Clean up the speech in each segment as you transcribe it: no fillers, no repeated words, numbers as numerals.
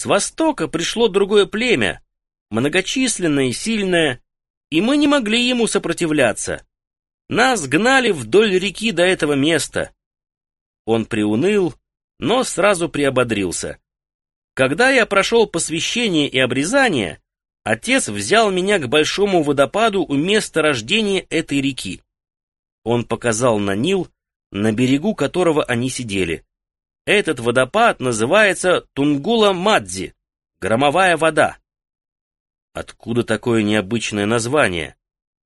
С востока пришло другое племя, многочисленное и сильное, и мы не могли ему сопротивляться. Нас гнали вдоль реки до этого места. Он приуныл, но сразу приободрился. Когда я прошел посвящение и обрезание, отец взял меня к большому водопаду у места рождения этой реки. Он показал на Нил, на берегу которого они сидели. Этот водопад называется Тунгула-Мадзи, громовая вода. Откуда такое необычное название?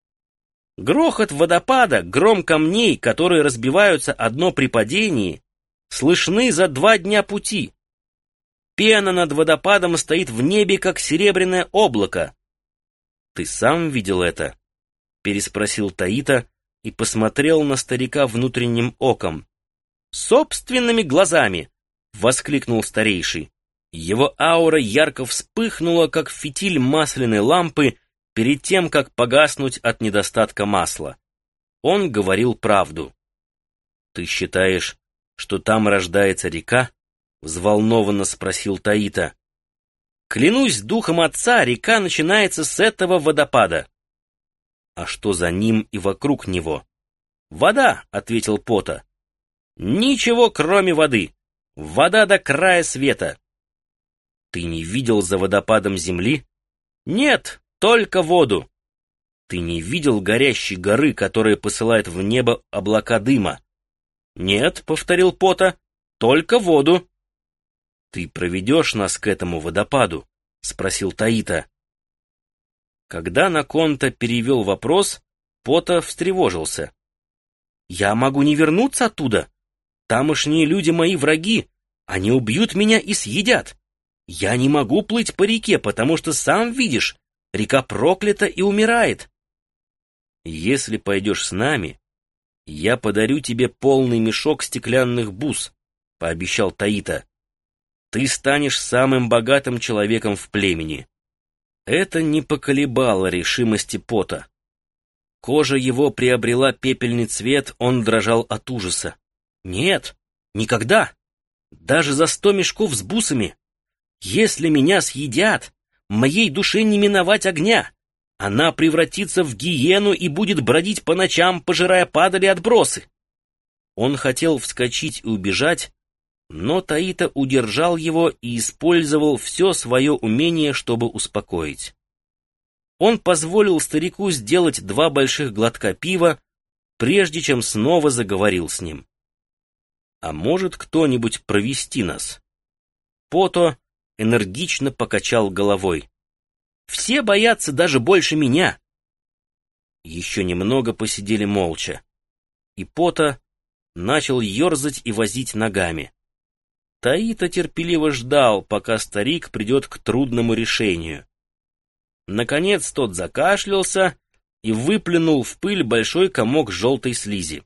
Грохот водопада, гром камней, которые разбиваются одно при падении, слышны за 2 дня пути. Пена над водопадом стоит в небе, как серебряное облако. «Ты сам видел это?» — переспросил Таита и посмотрел на старика внутренним оком. «Собственными глазами!» — воскликнул старейший. Его аура ярко вспыхнула, как фитиль масляной лампы, перед тем, как погаснуть от недостатка масла. Он говорил правду. «Ты считаешь, что там рождается река?» — взволнованно спросил Таита. «Клянусь духом отца, река начинается с этого водопада». «А что за ним и вокруг него?» «Вода», — ответил Пота. «Ничего, кроме воды. Вода до края света». «Ты не видел за водопадом земли?» «Нет, только воду». «Ты не видел горящей горы, которая посылает в небо облака дыма?» «Нет», — повторил Пота, — «только воду». «Ты проведешь нас к этому водопаду?» — спросил Таита. Когда Наконта перевел вопрос, Пота встревожился. «Я могу не вернуться оттуда. Тамошние люди мои враги. Они убьют меня и съедят. Я не могу плыть по реке, потому что, сам видишь, река проклята и умирает». «Если пойдешь с нами, я подарю тебе полный мешок стеклянных бус», — пообещал Таита. «Ты станешь самым богатым человеком в племени». Это не поколебало решимости Пота. Кожа его приобрела пепельный цвет, он дрожал от ужаса. «Нет, никогда! Даже за 100 мешков с бусами! Если меня съедят, моей душе не миновать огня! Она превратится в гиену и будет бродить по ночам, пожирая падали отбросы!» Он хотел вскочить и убежать, но Таита удержал его и использовал все свое умение, чтобы успокоить. Он позволил старику сделать 2 больших глотка пива, прежде чем снова заговорил с ним. «А может кто-нибудь провести нас?» Пото энергично покачал головой. «Все боятся даже больше меня». Еще немного посидели молча, и Пото начал ерзать и возить ногами. Таита терпеливо ждал, пока старик придет к трудному решению. Наконец тот закашлялся и выплюнул в пыль большой комок желтой слизи.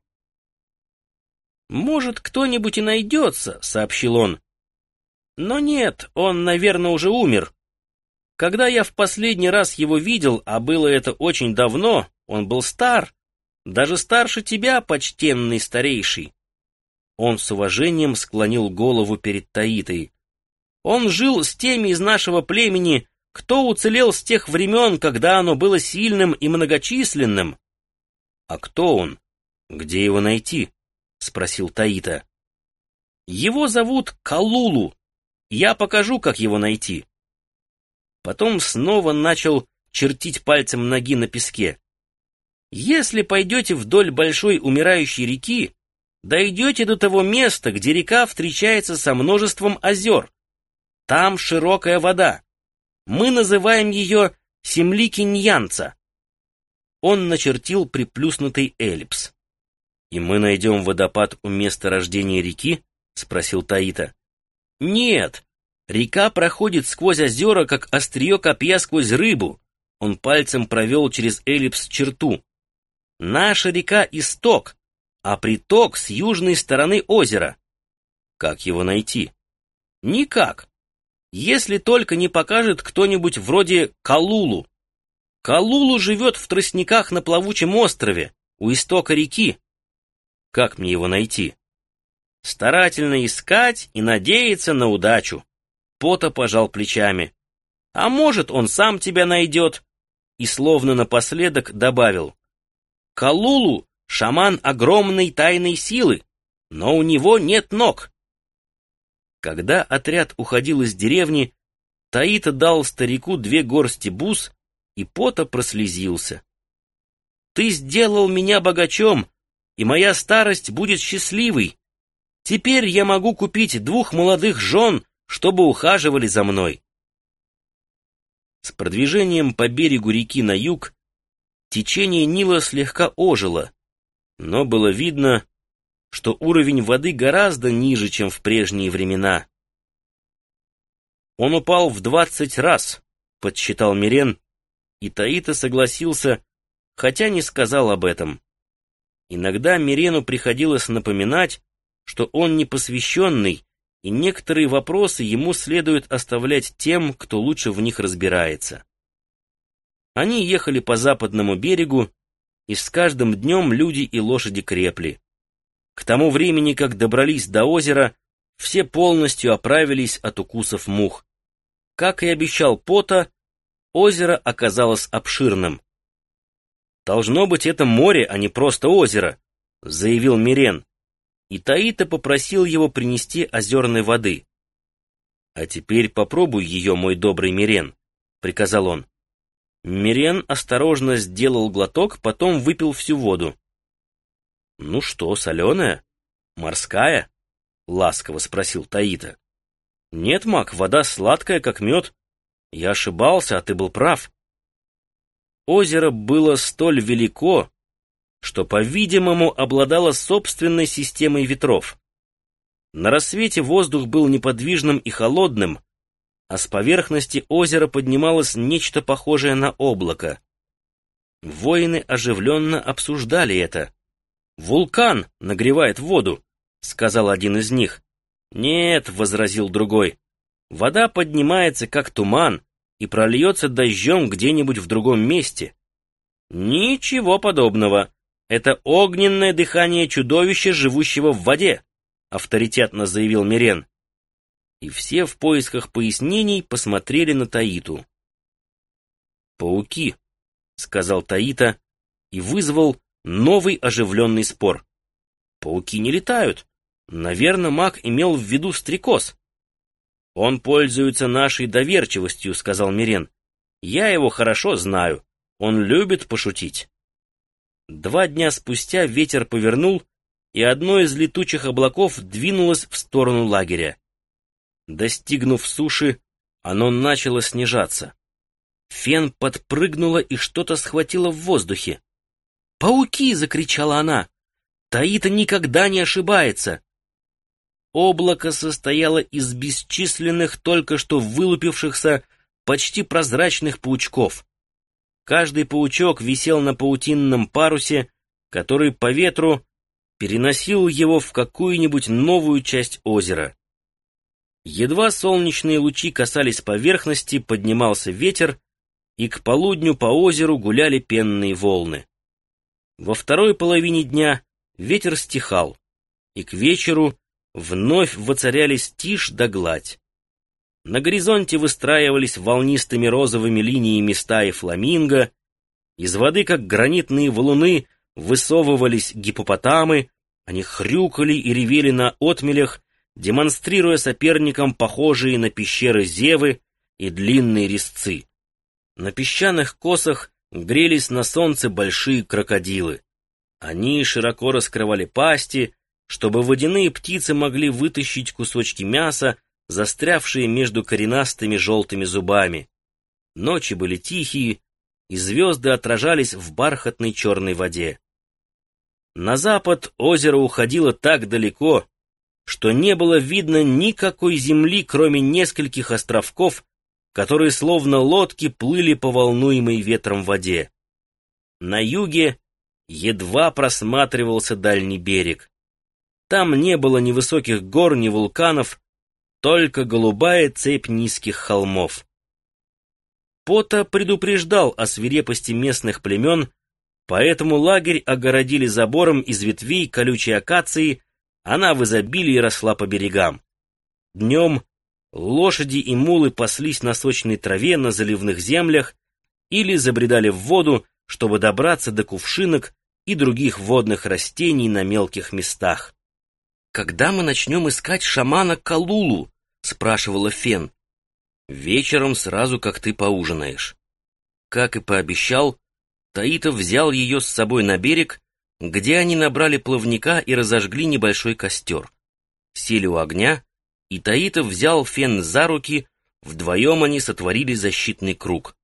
«Может, кто-нибудь и найдется», — сообщил он. «Но нет, он, наверное, уже умер. Когда я в последний раз его видел, а было это очень давно, он был стар, даже старше тебя, почтенный старейший». Он с уважением склонил голову перед Таитой. «Он жил с теми из нашего племени, кто уцелел с тех времен, когда оно было сильным и многочисленным». «А кто он? Где его найти?» — спросил Таита. «Его зовут Калулу. Я покажу, как его найти». Потом снова начал чертить пальцем ноги на песке. «Если пойдете вдоль большой умирающей реки, дойдете до того места, где река встречается со множеством озер. Там широкая вода. Мы называем ее Семлики-Ньянца». Он начертил приплюснутый эллипс. «И мы найдем водопад у места рождения реки?» — спросил Таита. «Нет, река проходит сквозь озера, как острие копья сквозь рыбу». Он пальцем провел через эллипс черту. «Наша река — исток, а приток с южной стороны озера». «Как его найти?» «Никак. Если только не покажет кто-нибудь вроде Калулу. Калулу живет в тростниках на плавучем острове, у истока реки». «Как мне его найти?» «Старательно искать и надеяться на удачу». Пота пожал плечами. «А может, он сам тебя найдет?» И словно напоследок добавил. «Калулу — шаман огромной тайной силы, но у него нет ног». Когда отряд уходил из деревни, Таита дал старику 2 горсти бус, и Пота прослезился. «Ты сделал меня богачом, и моя старость будет счастливой. Теперь я могу купить 2 молодых жен, чтобы ухаживали за мной». С продвижением по берегу реки на юг течение Нила слегка ожило, но было видно, что уровень воды гораздо ниже, чем в прежние времена. «Он упал в 20 раз», — подсчитал Мирен, и Таита согласился, хотя не сказал об этом. Иногда Мирену приходилось напоминать, что он непосвященный, и некоторые вопросы ему следует оставлять тем, кто лучше в них разбирается. Они ехали по западному берегу, и с каждым днем люди и лошади крепли. К тому времени, как добрались до озера, все полностью оправились от укусов мух. Как и обещал Пота, озеро оказалось обширным. «Должно быть, это море, а не просто озеро», — заявил Мирен, и Таита попросил его принести озерной воды. «А теперь попробуй ее, мой добрый Мирен», — приказал он. Мирен осторожно сделал глоток, потом выпил всю воду. «Ну что, соленая? Морская?» — ласково спросил Таита. «Нет, маг, вода сладкая, как мед. Я ошибался, а ты был прав». Озеро было столь велико, что, по-видимому, обладало собственной системой ветров. На рассвете воздух был неподвижным и холодным, а с поверхности озера поднималось нечто похожее на облако. Воины оживленно обсуждали это. «Вулкан нагревает воду», — сказал один из них. «Нет», — возразил другой, — «вода поднимается, как туман, и прольется дождем где-нибудь в другом месте». «Ничего подобного. Это огненное дыхание чудовища, живущего в воде», — авторитетно заявил Мирен. И все в поисках пояснений посмотрели на Таиту. «Пауки», — сказал Таита и вызвал новый оживленный спор. «Пауки не летают. Наверное, маг имел в виду стрекоз». «Он пользуется нашей доверчивостью», — сказал Мирен. «Я его хорошо знаю. Он любит пошутить». 2 дня спустя ветер повернул, и одно из летучих облаков двинулось в сторону лагеря. Достигнув суши, оно начало снижаться. Фен подпрыгнула и что-то схватило в воздухе. «Пауки!» — закричала она. «Таита никогда не ошибается!» Облако состояло из бесчисленных, только что вылупившихся, почти прозрачных паучков. Каждый паучок висел на паутинном парусе, который по ветру переносил его в какую-нибудь новую часть озера. Едва солнечные лучи касались поверхности, поднимался ветер, и к полудню по озеру гуляли пенные волны. Во второй половине дня ветер стихал, и к вечеру вновь воцарялись тишь да гладь. На горизонте выстраивались волнистыми розовыми линиями стаи фламинго, из воды, как гранитные валуны, высовывались гиппопотамы, они хрюкали и ревели на отмелях, демонстрируя соперникам похожие на пещеры зевы и длинные резцы. На песчаных косах грелись на солнце большие крокодилы. Они широко раскрывали пасти, чтобы водяные птицы могли вытащить кусочки мяса, застрявшие между коренастыми желтыми зубами. Ночи были тихие, и звезды отражались в бархатной черной воде. На запад озеро уходило так далеко, что не было видно никакой земли, кроме нескольких островков, которые словно лодки плыли по волнуемой ветром воде. На юге едва просматривался дальний берег. Там не было ни высоких гор, ни вулканов, только голубая цепь низких холмов. Пота предупреждал о свирепости местных племен, поэтому лагерь огородили забором из ветвей колючей акации, она в изобилии росла по берегам. Днем Лошади и мулы паслись на сочной траве на заливных землях или забредали в воду, чтобы добраться до кувшинок и других водных растений на мелких местах. «Когда мы начнем искать шамана Калулу?» — спрашивала Фен. «Вечером, сразу как ты поужинаешь». Как и пообещал, Таитов взял ее с собой на берег, где они набрали плавника и разожгли небольшой костер. Сели у огня, и Таитов взял Фен за руки, вдвоем они сотворили защитный круг.